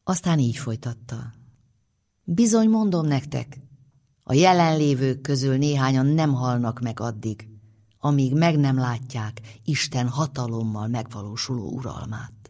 Aztán így folytatta. Bizony mondom nektek, a jelenlévők közül néhányan nem halnak meg addig, amíg meg nem látják Isten hatalommal megvalósuló uralmát.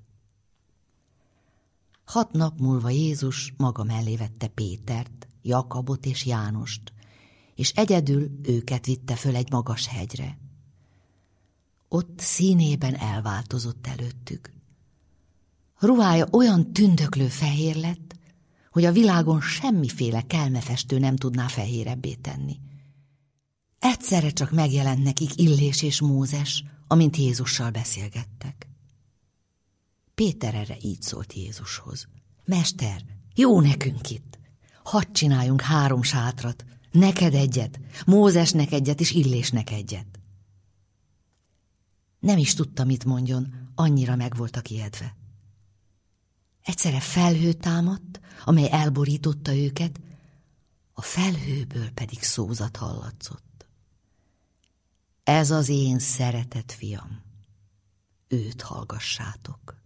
6 nap múlva Jézus maga mellé vette Pétert, Jakabot és Jánost, és egyedül őket vitte föl egy magas hegyre. Ott színében elváltozott előttük. Ruhája olyan tündöklő fehér lett, hogy a világon semmiféle kelmefestő nem tudná fehérebbé tenni. Egyszerre csak megjelent nekik Illés és Mózes, amint Jézussal beszélgettek. Péter erre így szólt Jézushoz. Mester, jó nekünk itt. Hadd csináljunk 3 sátrat, neked egyet, Mózesnek egyet és Illésnek egyet. Nem is tudta, mit mondjon, annyira meg voltak ijedve. Egyszerre felhő támadt, amely elborította őket, a felhőből pedig szózat hallatszott. Ez az én szeretett fiam, őt hallgassátok.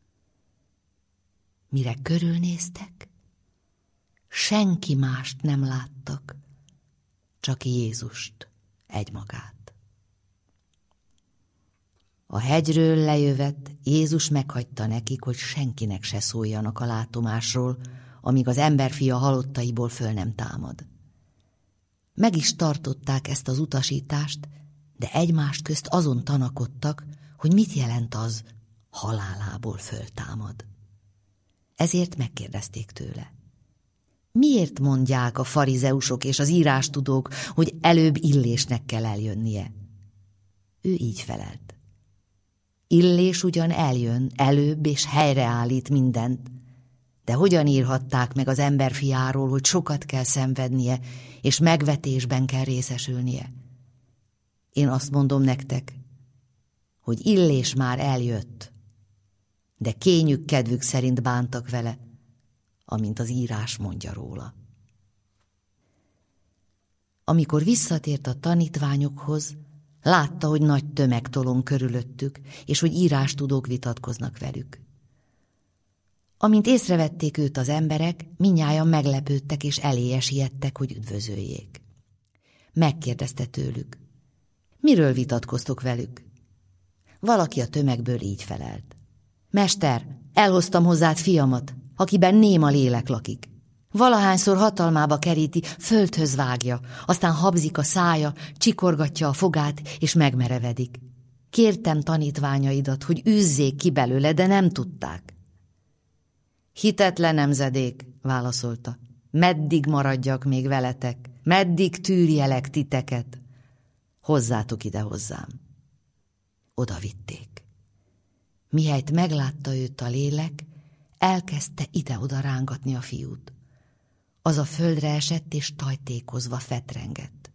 Mire körülnéztek, senki mást nem láttak, csak Jézust egymagát. A hegyről lejövet, Jézus meghagyta nekik, hogy senkinek se szóljanak a látomásról, amíg az emberfia halottaiból föl nem támad. Meg is tartották ezt az utasítást, de egymást közt azon tanakodtak, hogy mit jelent az, halálából föltámad. Ezért megkérdezték tőle. Miért mondják a farizeusok és az írástudók, hogy előbb Illésnek kell eljönnie? Ő így felelt. Illés ugyan eljön előbb és helyreállít mindent, de hogyan írhatták meg az emberfiáról, hogy sokat kell szenvednie, és megvetésben kell részesülnie? Én azt mondom nektek, hogy Illés már eljött, de kényük kedvük szerint bántak vele, amint az írás mondja róla. Amikor visszatért a tanítványokhoz, látta, hogy nagy tömeg tolong körülöttük, és hogy írástudók vitatkoznak velük. Amint észrevették őt az emberek, mindnyájan meglepődtek és eléje siettek, hogy üdvözöljék. Megkérdezte tőlük, miről vitatkoztok velük? Valaki a tömegből így felelt. Mester, elhoztam hozzád fiamat, akiben néma lélek lakik. Valahányszor hatalmába keríti, földhöz vágja, aztán habzik a szája, csikorgatja a fogát, és megmerevedik. Kértem tanítványaidat, hogy űzzék ki belőle, de nem tudták. Hitetlen nemzedék, válaszolta. Meddig maradjak még veletek? Meddig tűrjelek titeket? Hozzátok ide hozzám. Oda vitték. Mihelyt meglátta őt a lélek, elkezdte ide-oda rángatni a fiút. Az a földre esett, és tajtékozva fetrengett.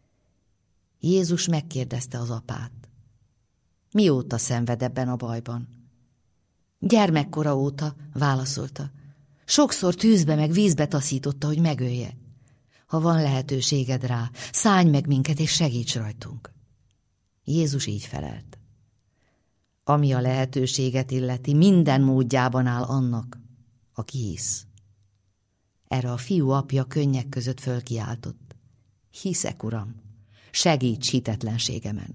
Jézus megkérdezte az apát. Mióta szenved ebben a bajban? Gyermekkora óta, válaszolta. Sokszor tűzbe meg vízbe taszította, hogy megölje. Ha van lehetőséged rá, szállj meg minket, és segíts rajtunk. Jézus így felelt. Ami a lehetőséget illeti, minden módjában áll annak, aki hisz. Erre a fiú apja könnyek között fölkiáltott. Hiszek, Uram, segíts hitetlenségemen.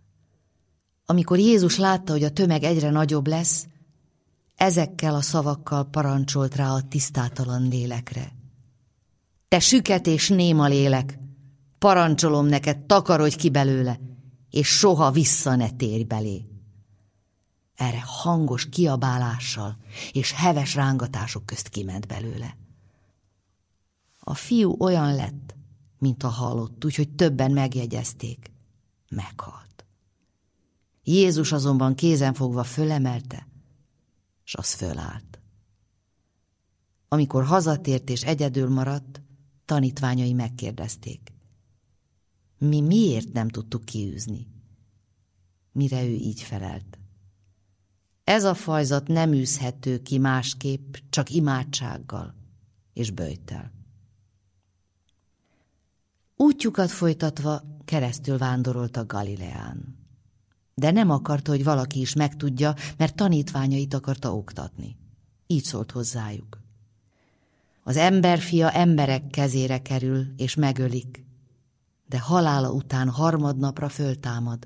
Amikor Jézus látta, hogy a tömeg egyre nagyobb lesz, ezekkel a szavakkal parancsolt rá a tisztátalan lélekre. Te süket és néma lélek, parancsolom neked, takarodj ki belőle, és soha vissza ne térj belé. Erre hangos kiabálással és heves rángatások közt kiment belőle. A fiú olyan lett, mint a halott, úgyhogy többen megjegyezték. Meghalt. Jézus azonban kézenfogva fölemelte, s az fölállt. Amikor hazatért és egyedül maradt, tanítványai megkérdezték. Mi miért nem tudtuk kiűzni? Mire ő így felelt. Ez a fajzat nem űzhető ki másképp, csak imádsággal és böjttel. Útjukat folytatva keresztül vándoroltak Galileán. De nem akarta, hogy valaki is megtudja, mert tanítványait akarta oktatni. Így szólt hozzájuk. Az emberfia emberek kezére kerül, és megölik, de halála után harmadnapra föltámad.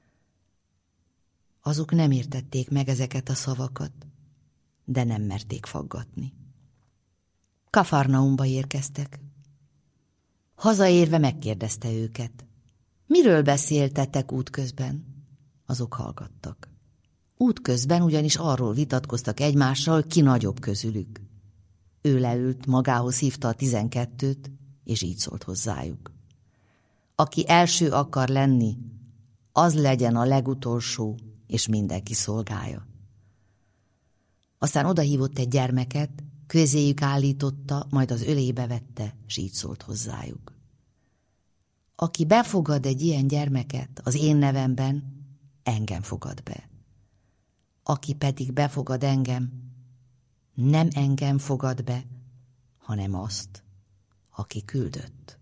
Azok nem értették meg ezeket a szavakat, de nem merték faggatni. Kafarnaumba érkeztek. Hazaérve megkérdezte őket: miről beszéltetek útközben? Azok hallgattak. Útközben ugyanis arról vitatkoztak egymással, ki nagyobb közülük. Ő leült, magához hívta a 12-t, és így szólt hozzájuk: aki első akar lenni, az legyen a legutolsó, és mindenki szolgája. Aztán odahívott egy gyermeket, közéjük állította, majd az ölébe vette, s így szólt hozzájuk: aki befogad egy ilyen gyermeket az én nevemben, engem fogad be. Aki pedig befogad engem, nem engem fogad be, hanem azt, aki küldött.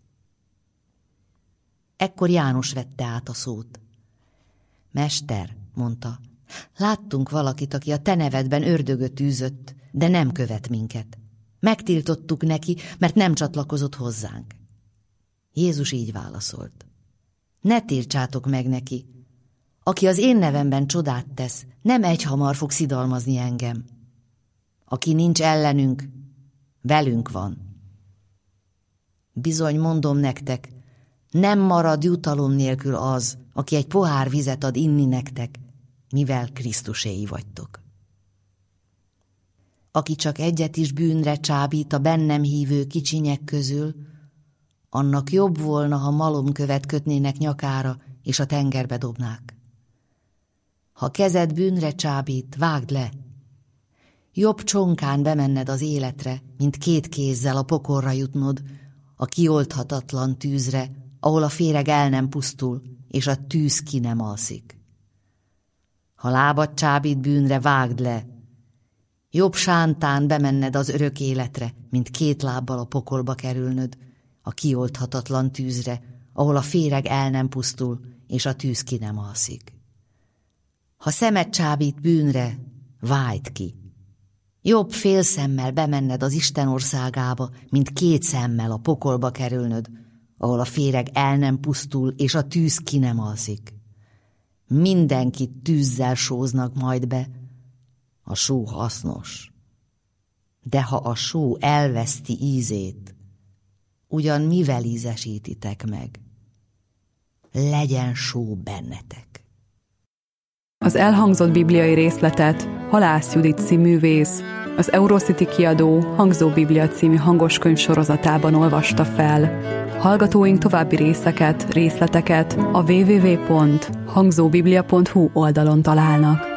Ekkor János vette át a szót. Mester, mondta, láttunk valakit, aki a te nevedben ördögöt űzött, de nem követ minket. Megtiltottuk neki, mert nem csatlakozott hozzánk. Jézus így válaszolt: ne tiltsátok meg neki. Aki az én nevemben csodát tesz, nem egyhamar fog szidalmazni engem. Aki nincs ellenünk, velünk van. Bizony mondom nektek, nem marad jutalom nélkül az, aki egy pohár vizet ad inni nektek, mivel Krisztuséi vagytok. Aki csak egyet is bűnre csábít a bennem hívő kicsinyek közül, annak jobb volna, ha malomkövet kötnének nyakára, és a tengerbe dobnák. Ha kezed bűnre csábít, vágd le. Jobb csonkán bemenned az életre, mint 2 kézzel a pokolra jutnod, a kioldhatatlan tűzre, ahol a féreg el nem pusztul, és a tűz ki nem alszik. Ha lábad csábít bűnre, vágd le. Jobb sántán bemenned az örök életre, mint 2 lábbal a pokolba kerülnöd, a kioldhatatlan tűzre, ahol a féreg el nem pusztul, és a tűz ki nem alszik. Ha szemed csábít bűnre, vájd ki. Jobb fél szemmel bemenned az Isten országába, mint 2 szemmel a pokolba kerülnöd, ahol a féreg el nem pusztul, és a tűz ki nem alszik. Mindenkit tűzzel sóznak majd be. A só hasznos. De ha a só elveszti ízét, ugyan mivel ízesítitek meg? Legyen só bennetek. Az elhangzott bibliai részletet Halász Judit színművész, az Eurocity kiadó Hangzó Biblia című hangoskönyv sorozatában olvasta fel. Hallgatóink további részleteket a www.hangzóbiblia.hu oldalon találnak.